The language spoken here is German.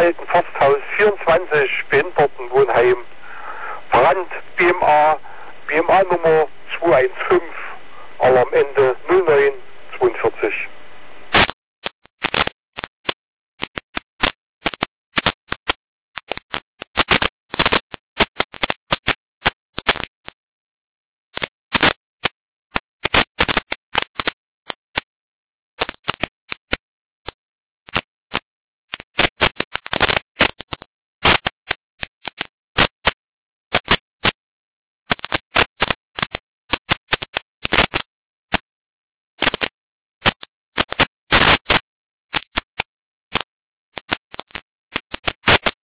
alten Forsthaus 24 Behindertenwohnheim. Brand BMA Nummer 215, Alarmende 0942.